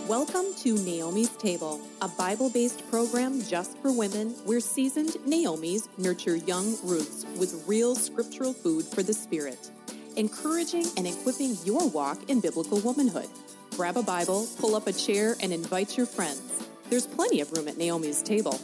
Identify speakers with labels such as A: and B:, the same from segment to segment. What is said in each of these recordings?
A: Welcome to Naomi's Table, a Bible-based program just for women where seasoned Naomis nurture young Ruths with real scriptural food for the spirit, encouraging and equipping your walk in biblical womanhood. Grab a Bible, pull up a chair, and invite your friends. There's plenty of room at Naomi's Table.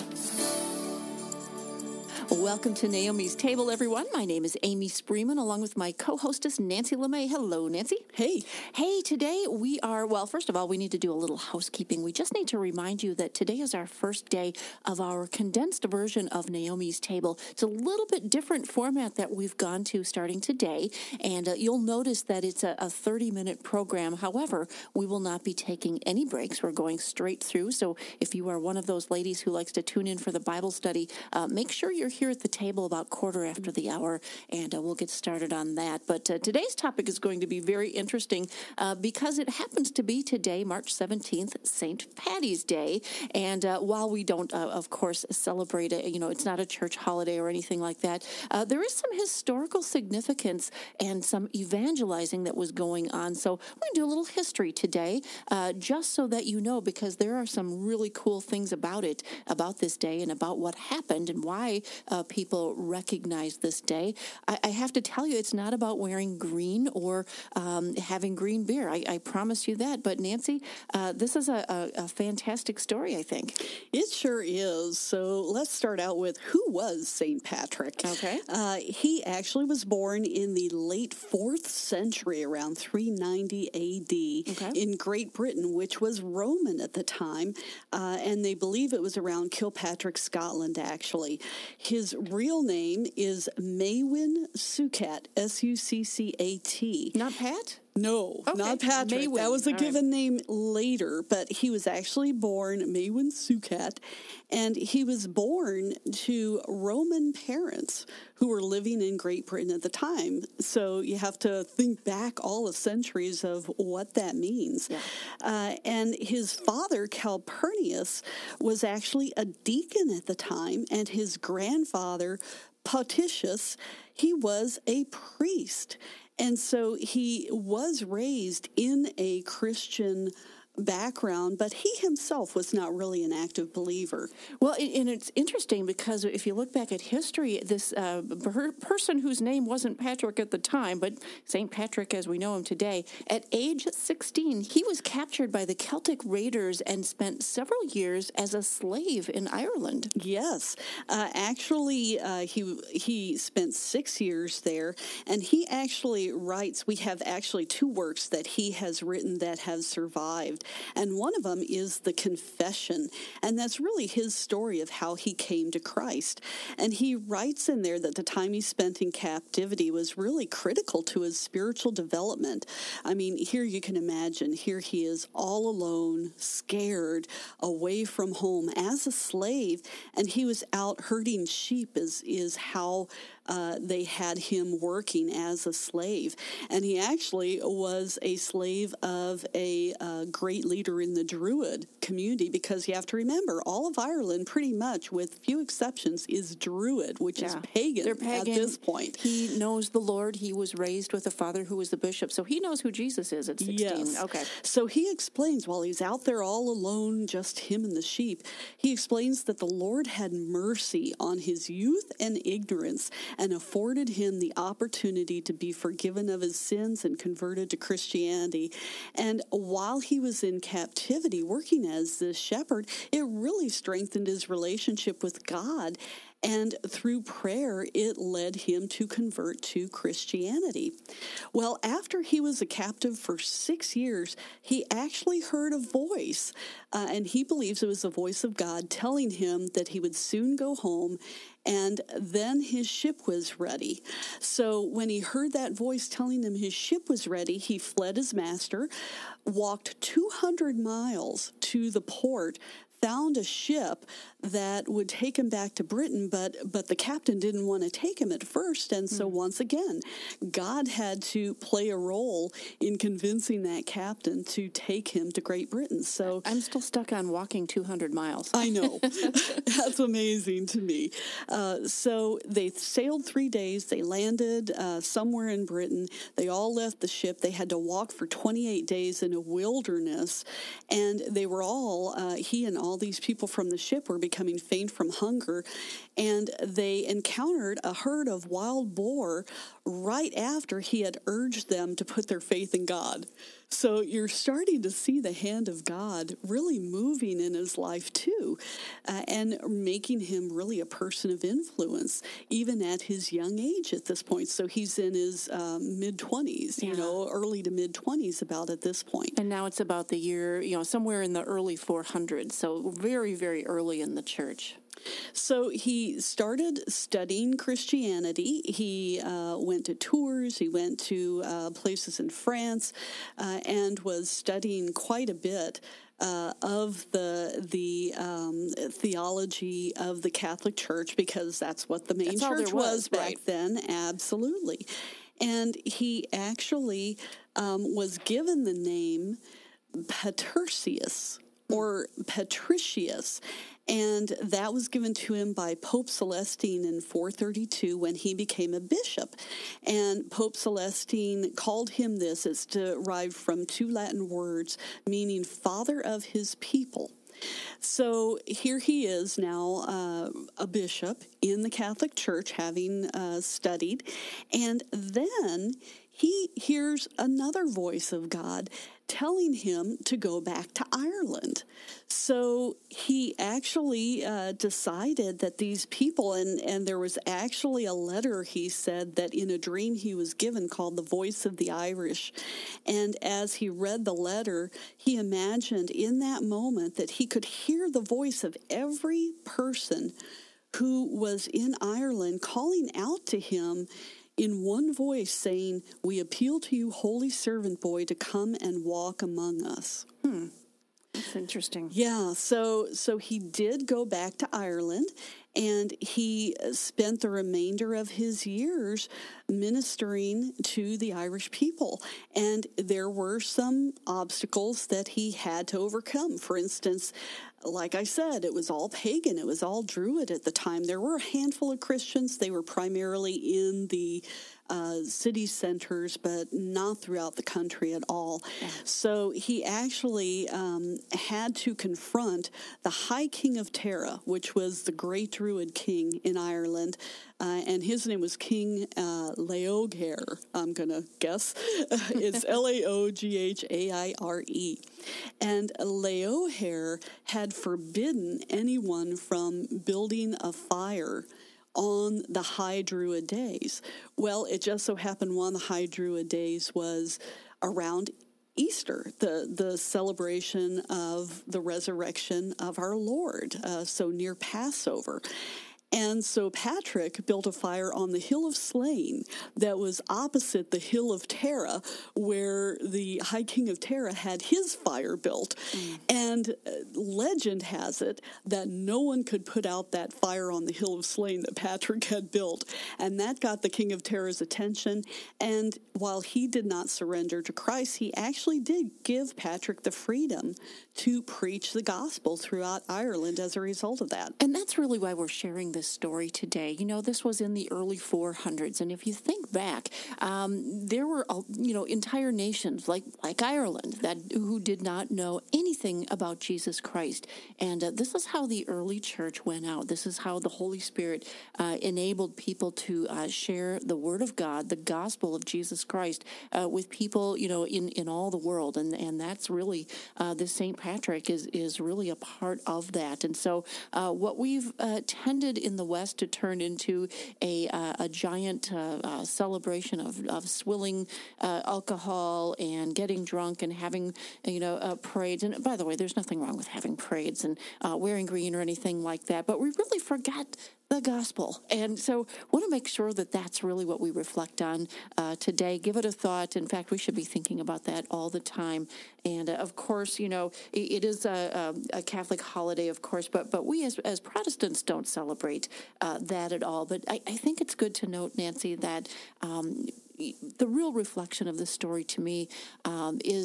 B: Welcome to Naomi's Table, everyone. My name is Amy Spreeman, along with my co-hostess, Nancy LeMay. Hello, Nancy.
C: Hey.
B: Hey, today we are, well, first of all, we need to do a little housekeeping. We just need to remind you that today is our first day of our condensed version of Naomi's Table. It's a little bit different format that we've gone to starting today, and you'll notice that it's a 30-minute program. However, we will not be taking any breaks. We're going straight through, so if you are one of those ladies who likes to tune in for the Bible study, make sure you're here at the table about quarter after the hour, and we'll get started on that. But today's topic is going to be very interesting because it happens to be today, March 17th, St. Patty's Day. And while we don't, of course, celebrate it, it's not a church holiday or anything like that, there is some historical significance and some evangelizing that was going on. So we're going to do a little history today, just so that you know, because there are some really cool things about it, about this day, and about what happened and why people recognize this day. I have to tell you, it's not about wearing green or having green beer. I promise you that. But Nancy, this is a fantastic story, I think.
C: It sure is. So let's start out with who was St. Patrick.
B: Okay.
C: He actually was born in the late 4th century, around 390 A.D. in Great Britain, which was Roman at the time. And they believe it was around Kilpatrick, Scotland, actually. His real name is Maewyn Succat, S-U-C-C-A-T.
B: Not Pat?
C: No,
B: okay.
C: Not Patrick.
B: Maewyn.
C: That was a given name later, but he was actually born Maewyn Succat, and he was born to Roman parents who were living in Great Britain at the time. So you have to think back all the centuries of what that means. Yeah. And his father, Calpurnius, was actually a deacon at the time, and his grandfather, Potitius, he was a priest. And so he was raised in a Christian background, but he himself was not really an active believer.
B: Well, and it's interesting because if you look back at history, this person whose name wasn't Patrick at the time, but St. Patrick as we know him today, at age 16, he was captured by the Celtic raiders and spent several years as a slave in Ireland.
C: Yes. Actually, he spent 6 years there, and he actually writes, we have actually 2 works that he has written that have survived. And one of them is The Confession, and that's really his story of how he came to Christ. And he writes in there that the time he spent in captivity was really critical to his spiritual development. I mean, here you can imagine, here he is all alone, scared, away from home as a slave, and he was out herding sheep is how they had him working as a slave. And he actually was a slave of a great leader in the Druid community, because you have to remember, all of Ireland, pretty much, with few exceptions, is Druid, which is pagan.
B: They're pagan
C: at this point.
B: He knows the Lord. He was raised with a father who was the bishop, so he knows who Jesus is at 16.
C: Yes.
B: Okay.
C: So he explains, while he's out there all alone, just him and the sheep, he explains that the Lord had mercy on his youth and ignorance and afforded him the opportunity to be forgiven of his sins and converted to Christianity. And while he was in captivity working as this shepherd, it really strengthened his relationship with God. And through prayer, it led him to convert to Christianity. Well, after he was a captive for 6 years, he actually heard a voice, and he believes it was the voice of God telling him that he would soon go home, and then his ship was ready. So when he heard that voice telling him his ship was ready, he fled his master, walked 200 miles to the port, found a ship that would take him back to Britain, but the captain didn't want to take him at first, and so once again, God had to play a role in convincing that captain to take him to Great Britain. So
B: I'm still stuck on walking 200 miles.
C: I know. That's amazing to me. So they sailed 3 days. They landed somewhere in Britain. They all left the ship. They had to walk for 28 days in a wilderness. And they were all, he and all these people from the ship were becoming faint from hunger. And they encountered a herd of wild boar right after he had urged them to put their faith in God. So you're starting to see the hand of God really moving in his life too, and making him really a person of influence, even at his young age at this point. So he's in his mid-20s, early to mid-20s about at this point.
B: And now it's about the year, somewhere in the early 400s, so very, very early in the church.
C: So he started studying Christianity. He went to tours. He went to places in France and was studying quite a bit of the theology of the Catholic Church, because that's what the main church was back then. Absolutely. And he actually was given the name Patricius or Patricius. And that was given to him by Pope Celestine in 432 when he became a bishop. And Pope Celestine called him this. It's derived from two Latin words meaning father of his people. So here he is now, a bishop in the Catholic Church, having studied. And then he hears another voice of God telling him to go back to Ireland. So he actually decided that these people, and there was actually a letter, he said, that in a dream he was given called The Voice of the Irish. And as he read the letter, he imagined in that moment that he could hear the voice of every person who was in Ireland calling out to him in one voice, saying, "We appeal to you, holy servant boy, to come and walk among us."
B: That's interesting.
C: Yeah, so he did go back to Ireland, and he spent the remainder of his years ministering to the Irish people. And there were some obstacles that he had to overcome. For instance, like I said, it was all pagan. It was all Druid at the time. There were a handful of Christians. They were primarily in the city centers, but not throughout the country at all. Yeah. So he actually had to confront the High King of Tara, which was the great Druid king in Ireland, and his name was King Laoghaire, I'm going to guess. It's Laoghaire. And Laoghaire had forbidden anyone from building a fire on the High Druid days. Well, it just so happened one of the High Druid days was around Easter, the celebration of the resurrection of our Lord, so near Passover. And so Patrick built a fire on the Hill of Slane that was opposite the Hill of Tara, where the High King of Tara had his fire built. And legend has it that no one could put out that fire on the Hill of Slane that Patrick had built. And that got the King of Tara's attention. And while he did not surrender to Christ, he actually did give Patrick the freedom to preach the gospel throughout Ireland as a result of that.
B: And that's really why we're sharing this story today. This was in the early 400s, and if you think back, there were entire nations like Ireland who did not know anything about Jesus Christ. And this is how the early church went out. This is how the Holy Spirit enabled people to share the Word of God, the gospel of Jesus Christ, with people in all the world. And that's really this St. Patrick is really a part of that. And so what we've tended in the West to turn into a giant celebration of swilling alcohol and getting drunk and having parades. And by the way, there's nothing wrong with having parades and wearing green or anything like that, but we really forget the gospel. And so I want to make sure that that's really what we reflect on today. Give it a thought. In fact, we should be thinking about that all the time. And of course, it is a Catholic holiday, of course, but we as Protestants don't celebrate that at all. But I think it's good to note, Nancy, that the real reflection of this story to me is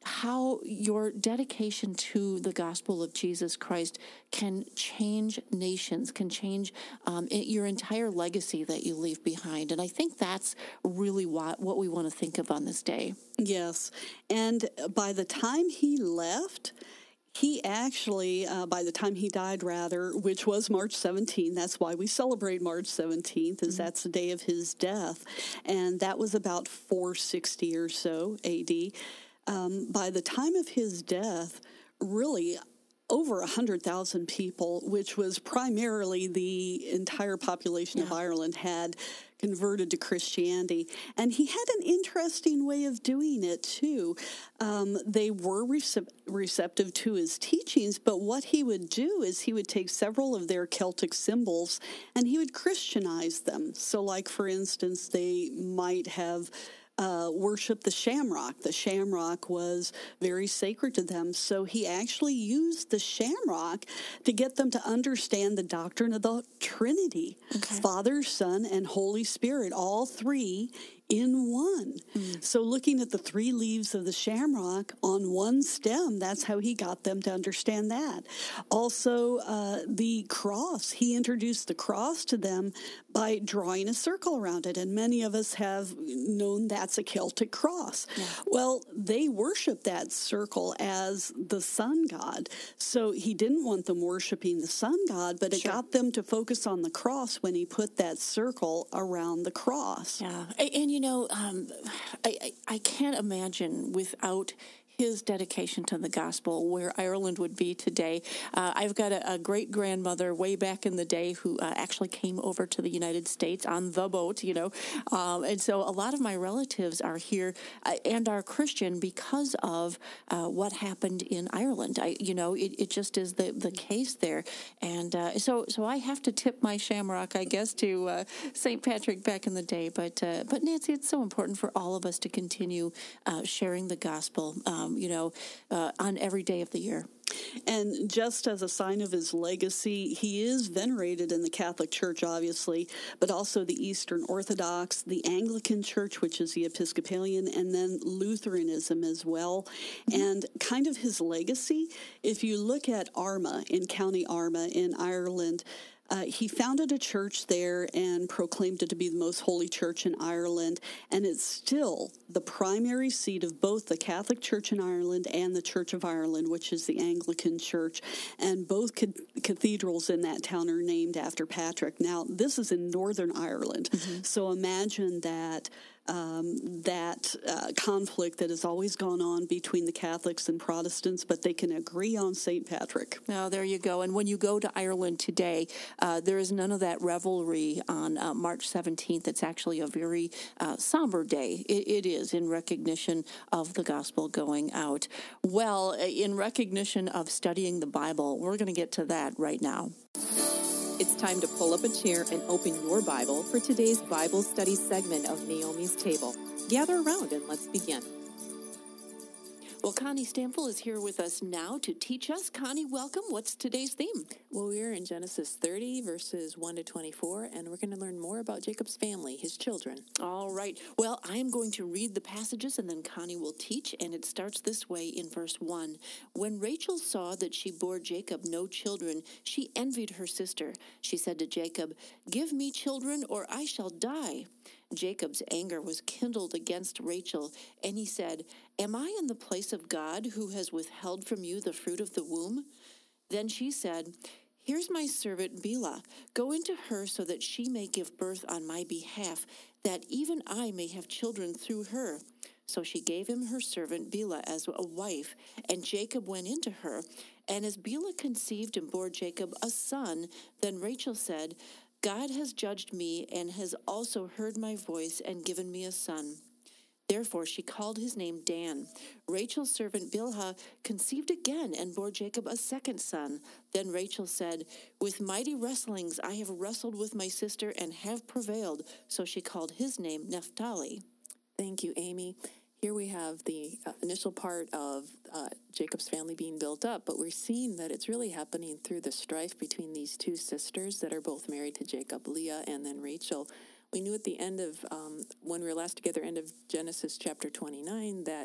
B: how your dedication to the gospel of Jesus Christ can change nations, can change your entire legacy that you leave behind. And I think that's really what we want to think of on this day.
C: Yes. And by the time he left, he actually, by the time he died, rather, which was March 17th, that's why we celebrate March 17th, is that's the day of his death. And that was about 460 or so AD. By the time of his death, really over 100,000 people, which was primarily the entire population of Ireland, had converted to Christianity. And he had an interesting way of doing it, too. They were receptive to his teachings, but what he would do is he would take several of their Celtic symbols and he would Christianize them. So, like, for instance, they might have worship the shamrock. The shamrock was very sacred to them, so he actually used the shamrock to get them to understand the doctrine of the Trinity. Father, Son, and Holy Spirit, all three in one. So looking at the three leaves of the shamrock on one stem, that's how he got them to understand that. Also, the cross, he introduced the cross to them by drawing a circle around it, and many of us have known that's a Celtic cross. Well, they worship that circle as the sun god, so he didn't want them worshiping the sun god, but it got them to focus on the cross when he put that circle around the cross.
B: And you know, I can't imagine without his dedication to the gospel where Ireland would be today. I've got a great-grandmother way back in the day who actually came over to the United States on the boat, you know. And so a lot of my relatives are here and are Christian because of what happened in Ireland. It just is the case there. And so I have to tip my shamrock, I guess, to St. Patrick back in the day. But Nancy, it's so important for all of us to continue sharing the gospel, on every day of the year.
C: And just as a sign of his legacy, he is venerated in the Catholic Church, obviously, but also the Eastern Orthodox, the Anglican Church, which is the Episcopalian, and then Lutheranism as well. And kind of his legacy, if you look at Armagh, in County Armagh in Ireland, he founded a church there and proclaimed it to be the most holy church in Ireland, and it's still the primary seat of both the Catholic Church in Ireland and the Church of Ireland, which is the Anglican Church, and both cathedrals in that town are named after Patrick. Now, this is in Northern Ireland, so imagine that conflict that has always gone on between the Catholics and Protestants, but they can agree on St. Patrick.
B: Oh, there you go. And when you go to Ireland today, there is none of that revelry on March 17th. It's actually a very somber day. It is in recognition of the gospel going out. Well, in recognition of studying the Bible, we're going to get to that right now.
A: It's time to pull up a chair and open your Bible for today's Bible study segment of Naomi's Table. Gather around and let's begin.
B: Well, Connie Stample is here with us now to teach us. Connie, welcome. What's today's theme?
D: Well, we're in Genesis 30, verses 1 to 24, and we're going to learn more about Jacob's family, his children.
B: All right. Well, I'm going to read the passages, and then Connie will teach, and it starts this way in verse 1. When Rachel saw that she bore Jacob no children, she envied her sister. She said to Jacob, "Give me children, or I shall die." Jacob's anger was kindled against Rachel, and he said, "Am I in the place of God who has withheld from you the fruit of the womb?" Then she said, "Here's my servant Bilhah. Go into her so that she may give birth on my behalf, that even I may have children through her." So she gave him her servant Bilhah as a wife, and Jacob went into her. And as Bilhah conceived and bore Jacob a son, then Rachel said, "God has judged me and has also heard my voice and given me a son." Therefore she called his name Dan. Rachel's servant Bilhah conceived again and bore Jacob a second son. Then Rachel said, "With mighty wrestlings I have wrestled with my sister and have prevailed." So she called his name Naphtali.
D: Thank you, Amy. Here we have the initial part of Jacob's family being built up, but we're seeing that it's really happening through the strife between these two sisters that are both married to Jacob, Leah and then Rachel. We knew at the end of, when we were last together, end of Genesis chapter 29, that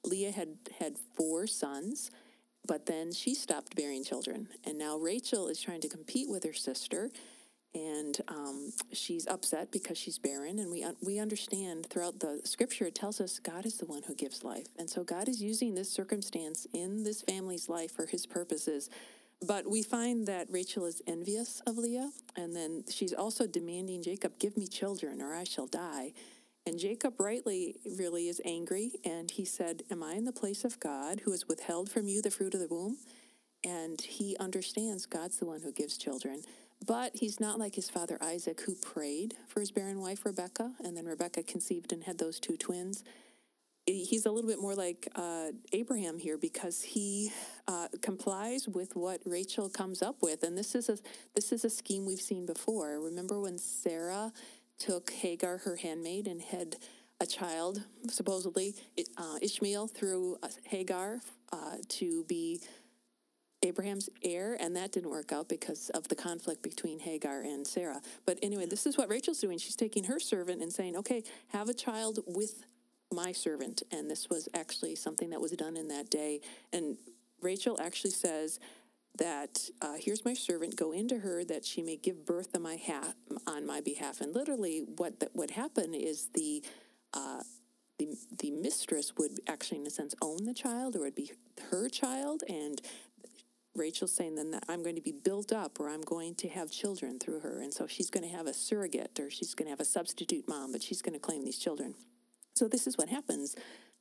D: Leah had 4 sons, but then she stopped bearing children. And now Rachel is trying to compete with her sister, and she's upset because she's barren. And we understand throughout the scripture, it tells us God is the one who gives life. And so God is using this circumstance in this family's life for his purposes. But we find that Rachel is envious of Leah, and then she's also demanding, Jacob, give me children or I shall die. And Jacob rightly really is angry, and he said, am I in the place of God who has withheld from you the fruit of the womb? And he understands God's the one who gives children. But he's not like his father Isaac, who prayed for his barren wife Rebekah, and then Rebekah conceived and had those 2 twins. He's a little bit more like Abraham here, because he complies with what Rachel comes up with. And this is a scheme we've seen before. Remember when Sarah took Hagar, her handmaid, and had a child, supposedly Ishmael, through Hagar to be Abraham's heir, and that didn't work out because of the conflict between Hagar and Sarah. But anyway, this is what Rachel's doing. She's taking her servant and saying, okay, have a child with my servant. And this was actually something that was done in that day. And Rachel actually says that here's my servant, go into her that she may give birth on my behalf. And literally what would happen is the mistress would actually, in a sense, own the child, or it would be her child. And Rachel's saying then that I'm going to be built up, or I'm going to have children through her. And so she's going to have a surrogate, or she's going to have a substitute mom, but she's going to claim these children. So this is what happens.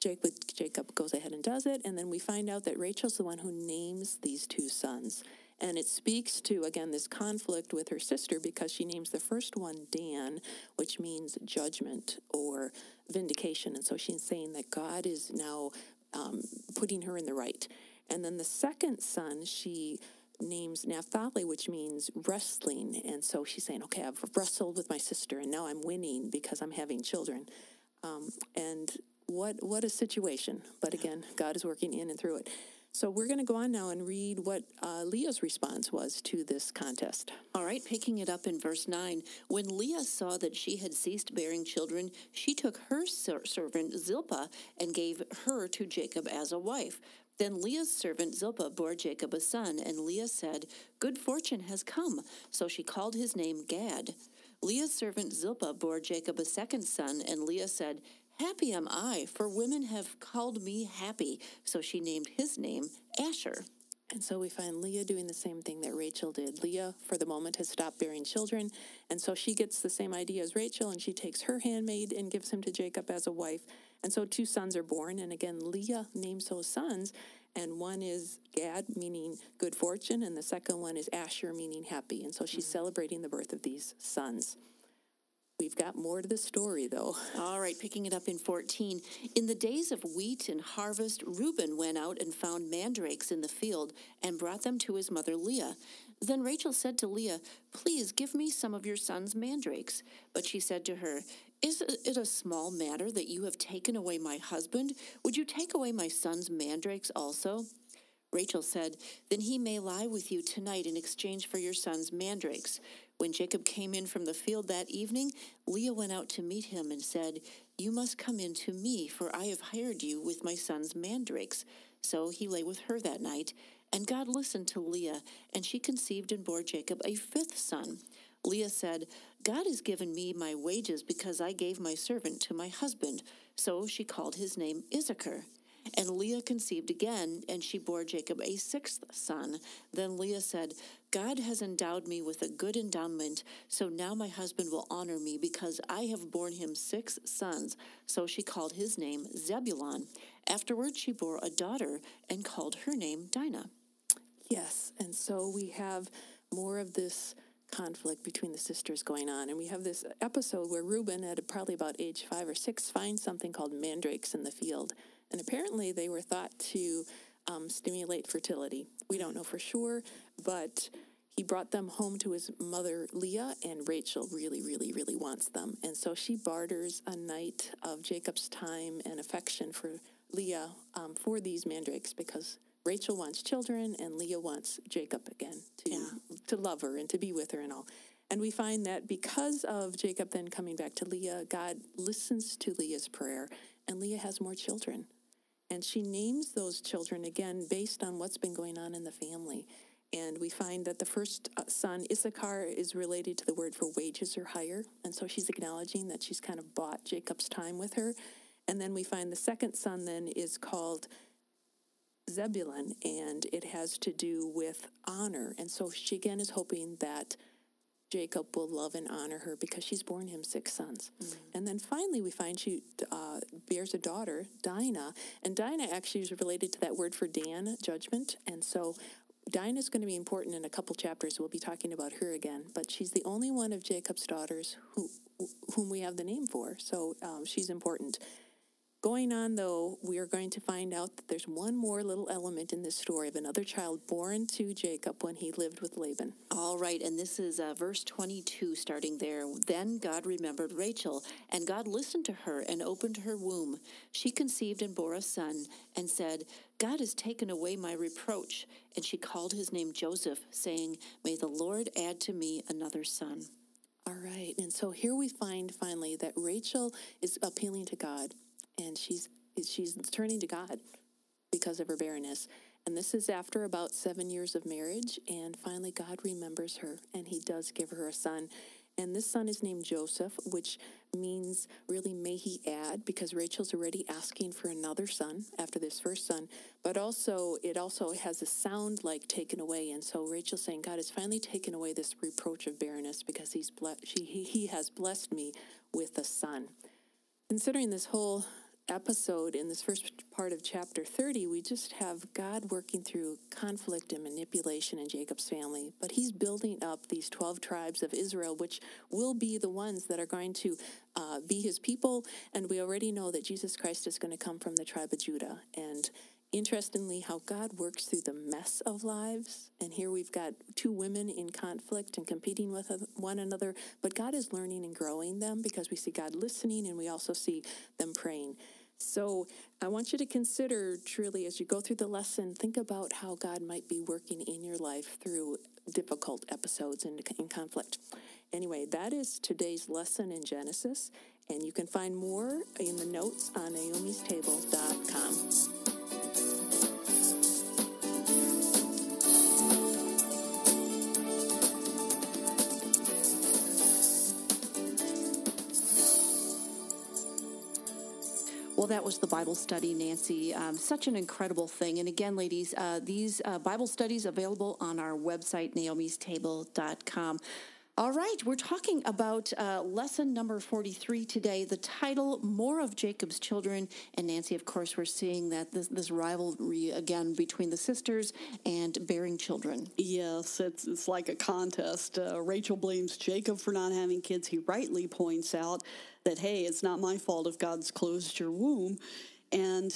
D: Jacob goes ahead and does it, and then we find out that Rachel's the one who names these 2 sons. And it speaks to, again, this conflict with her sister, because she names the first one Dan, which means judgment or vindication. And so she's saying that God is now putting her in the right. And then the second son, she names Naphtali, which means wrestling. And so she's saying, okay, I've wrestled with my sister, and now I'm winning because I'm having children. And what a situation. But again, God is working in and through it. So we're going to go on now and read what Leah's response was to this contest.
B: All right, picking it up in verse 9. When Leah saw that she had ceased bearing children, she took her servant Zilpah and gave her to Jacob as a wife. Then Leah's servant Zilpah bore Jacob a son, and Leah said, good fortune has come. So she called his name Gad. Leah's servant Zilpah bore Jacob a second son, and Leah said, happy am I, for women have called me happy. So she named his name Asher.
D: And so we find Leah doing the same thing that Rachel did. Leah, for the moment, has stopped bearing children, and so she gets the same idea as Rachel, and she takes her handmaid and gives him to Jacob as a wife. And so 2 sons are born, and again, Leah names those sons, and one is Gad, meaning good fortune, and the second one is Asher, meaning happy. And so she's celebrating the birth of these sons. We've got more to the story, though.
B: All right, picking it up in 14. In the days of wheat and harvest, Reuben went out and found mandrakes in the field and brought them to his mother Leah. Then Rachel said to Leah, please give me some of your son's mandrakes. But she said to her, is it a small matter that you have taken away my husband? Would you take away my son's mandrakes also? Rachel said, then he may lie with you tonight in exchange for your son's mandrakes. When Jacob came in from the field that evening, Leah went out to meet him and said, you must come in to me, for I have hired you with my son's mandrakes. So he lay with her that night, and God listened to Leah, and she conceived and bore Jacob a 5th son. Leah said, God has given me my wages because I gave my servant to my husband. So she called his name Issachar. And Leah conceived again, and she bore Jacob a 6th son. Then Leah said, God has endowed me with a good endowment, so now my husband will honor me because I have borne him 6 sons. So she called his name Zebulun. Afterward she bore a daughter and called her name Dinah.
D: Yes, and so we have more of this conflict between the sisters going on. And we have this episode where Reuben, at probably about age 5 or 6, finds something called mandrakes in the field. And apparently they were thought to stimulate fertility. We don't know for sure, but he brought them home to his mother Leah, and Rachel really, really, really wants them. And so she barters a night of Jacob's time and affection for Leah for these mandrakes, because Rachel wants children and Leah wants Jacob again to love her and to be with her and all. And we find that because of Jacob then coming back to Leah, God listens to Leah's prayer, and Leah has more children. And she names those children, again, based on what's been going on in the family. And we find that the first son, Issachar, is related to the word for wages or hire. And so she's acknowledging that she's kind of bought Jacob's time with her. And then we find the second son then is called Zebulun, and it has to do with honor. And so she again is hoping that Jacob will love and honor her because she's borne him 6 sons. And then finally we find she bears a daughter, Dinah. And Dinah actually is related to that word for Dan, judgment. And so Dinah is going to be important in a couple chapters. We'll be talking about her again. But she's the only one of Jacob's daughters whom we have the name for. So she's important. Going on, though, we are going to find out that there's one more little element in this story of another child born to Jacob when he lived with Laban.
B: All right, and this is verse 22 starting there. Then God remembered Rachel, and God listened to her and opened her womb. She conceived and bore a son and said, God has taken away my reproach. And she called his name Joseph, saying, May the Lord add to me another son.
D: All right, and so here we find finally that Rachel is appealing to God. And she's turning to God because of her barrenness. And this is after about 7 years of marriage. And finally, God remembers her, and he does give her a son. And this son is named Joseph, which means really may he add, because Rachel's already asking for another son after this first son. But also, it also has a sound like taken away. And so Rachel's saying, God has finally taken away this reproach of barrenness because he has blessed me with a son. Considering this whole episode in this first part of chapter 30, we just have God working through conflict and manipulation in Jacob's family. But he's building up these 12 tribes of Israel, which will be the ones that are going to be his people. And we already know that Jesus Christ is going to come from the tribe of Judah. And interestingly, how God works through the mess of lives. And here we've got 2 women in conflict and competing with one another. But God is learning and growing them because we see God listening and we also see them praying. So I want you to consider truly as you go through the lesson, think about how God might be working in your life through difficult episodes and in conflict. Anyway, that is today's lesson in Genesis. And you can find more in the notes on naomistable.com.
B: Well, that was the Bible study, Nancy. Such an incredible thing. And again, ladies, these Bible studies available on our website, naomistable.com. All right, we're talking about lesson number 43 today, the title, More of Jacob's Children. And Nancy, of course, we're seeing that this rivalry, again, between the sisters and bearing children.
C: Yes, it's like a contest. Rachel blames Jacob for not having kids. He rightly points out that, hey, it's not my fault if God's closed your womb. And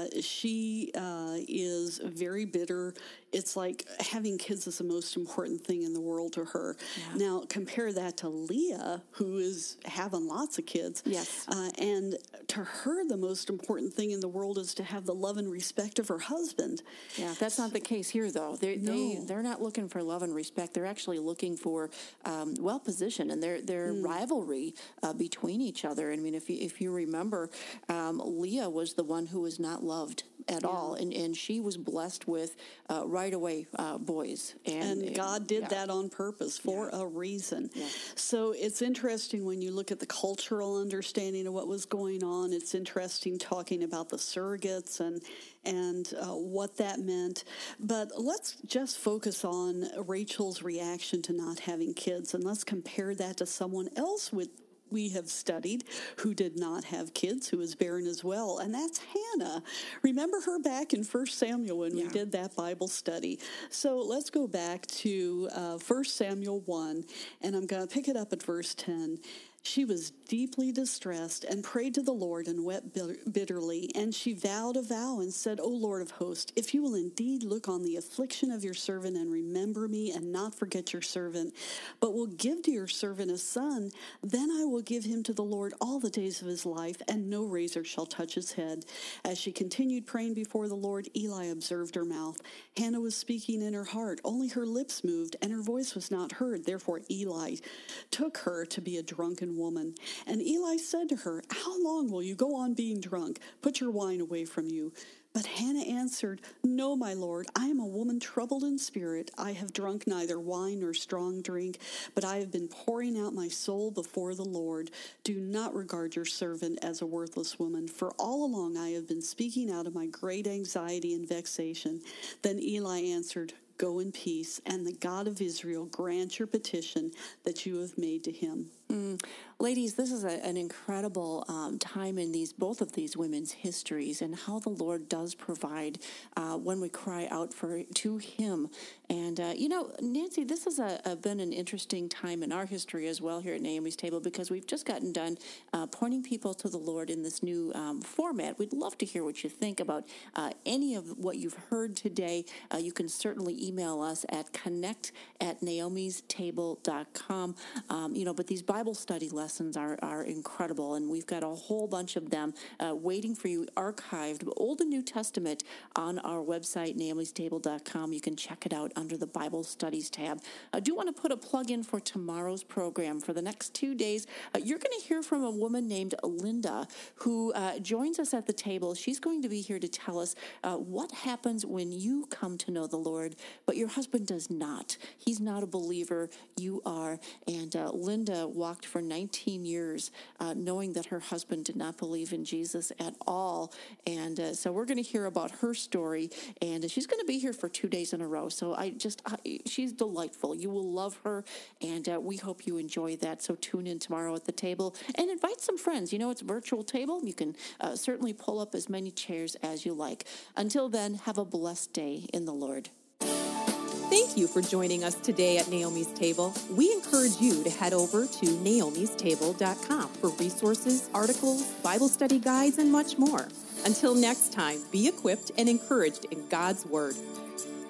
C: she is very bitter. It's like having kids is the most important thing in the world to her. Yeah. Now, compare that to Leah, who is having lots of kids.
B: Yes.
C: And to her, the most important thing in the world is to have the love and respect of her husband.
B: Yeah, that's not the case here, though. They're not looking for love and respect. They're actually looking for position and their rivalry between each other. I mean, if you remember, Leah was the one who was not loved at all, and she was blessed with right away boys,
C: and God did that on purpose for a reason. So it's interesting when you look at the cultural understanding of what was going on. It's interesting talking about the surrogates and what that meant. But let's just focus on Rachel's reaction to not having kids, and let's compare that to someone else we have studied who did not have kids, who was barren as well, and that's Hannah. Remember her back in 1 Samuel when we did that Bible study. So let's go back to 1 Samuel 1, and I'm going to pick it up at verse 10. She was deeply distressed and prayed to the Lord and wept bitterly. And she vowed a vow and said, O Lord of hosts, if you will indeed look on the affliction of your servant and remember me and not forget your servant, but will give to your servant a son, then I will give him to the Lord all the days of his life, and no razor shall touch his head. As she continued praying before the Lord, Eli observed her mouth. Hannah was speaking in her heart. Only her lips moved, and her voice was not heard. Therefore Eli took her to be a drunken woman. And Eli said to her, How long will you go on being drunk? Put your wine away from you. But Hannah answered, "No, my lord, I am a woman troubled in spirit. I have drunk neither wine nor strong drink, but I have been pouring out my soul before the Lord. Do not regard your servant as a worthless woman, for all along I have been speaking out of my great anxiety and vexation." Then Eli answered, "Go in peace, and the God of Israel grant your petition that you have made to him."
B: Ladies, this is an incredible time in both of these women's histories, and how the Lord does provide when we cry out to Him. And Nancy, this has been an interesting time in our history as well here at Naomi's Table, because we've just gotten done pointing people to the Lord in this new format. We'd love to hear what you think about any of what you've heard today. You can certainly email us at connect@naomistable.com. But these Bible study lessons are incredible, and we've got a whole bunch of them waiting for you, archived, Old and New Testament, on our website, naomistable.com. You can check it out under the Bible Studies tab. I do want to put a plug in for tomorrow's program. For the next 2 days, you're going to hear from a woman named Linda, who joins us at the table. She's going to be here to tell us what happens when you come to know the Lord, but your husband does not. He's not a believer. You are. And Linda walked for 19 years knowing that her husband did not believe in Jesus at all. And so we're going to hear about her story, and she's going to be here for 2 days in a row. So she's delightful. You will love her, and we hope you enjoy that. So tune in tomorrow at the table and invite some friends. It's a virtual table. You can certainly pull up as many chairs as you like. Until then, have a blessed day in the Lord.
A: Thank you for joining us today at Naomi's Table. We encourage you to head over to naomistable.com for resources, articles, Bible study guides, and much more. Until next time, be equipped and encouraged in God's Word.